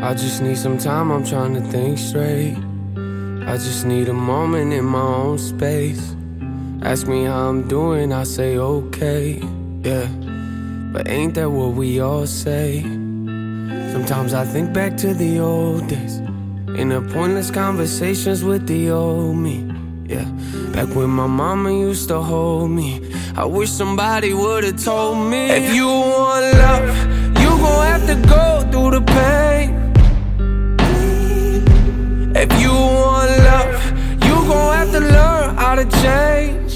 I just need some time, I'm trying to think straight. I just need a moment in my own space. Ask me how I'm doing, I say okay, yeah. But ain't that what we all say? Sometimes I think back to the old days, in the pointless conversations with the old me, yeah. Back when my mama used to hold me, I wish somebody would've told me, if you want love, you gon' have to go through the pain. If you want love, you gon' have to learn how to change.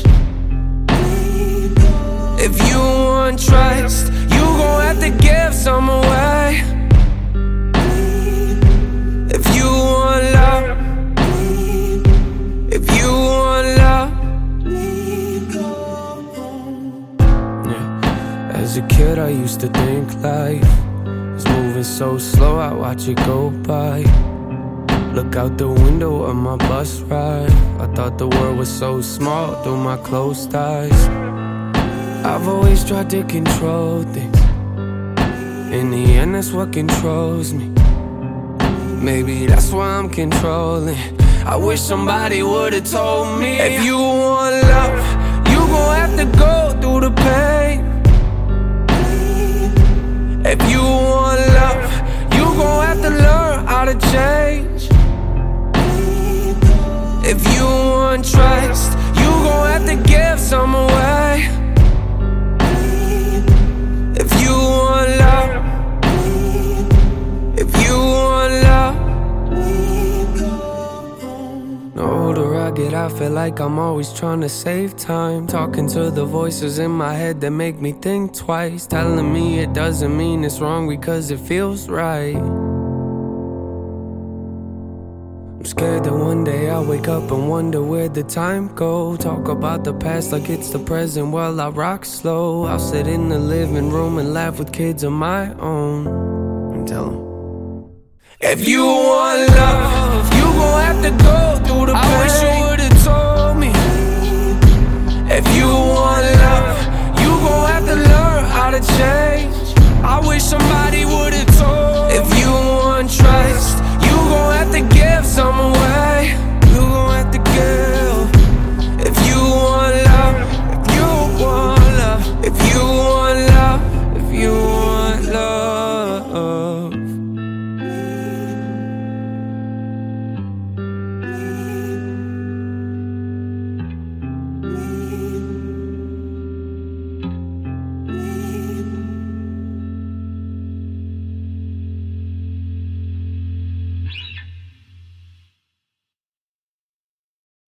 If you want trust, you gon' have to give some away. If you want love, if you want love, yeah. As a kid I used to think life was moving so slow, I watch it go by. Look out the window of my bus ride, I thought the world was so small through my closed eyes. I've always tried to control things, in the end that's what controls me. Maybe that's why I'm controlling. I wish somebody would've told me, if you want love, you gon' have to go through the pain. If you want love, you gon' have to learn how to change. If you want trust, you gon' have to give some away. If you want love, if you want love. The older I get, I feel like I'm always trying to save time, talking to the voices in my head that make me think twice, telling me it doesn't mean it's wrong because it feels right. I'm scared that one day I'll wake up and wonder where the time go. Talk about the past like it's the present while I rock slow. I'll sit in the living room and laugh with kids of my own and tell them, if you want love, you gon' have to go through the pain. I wish you would've told me, if you want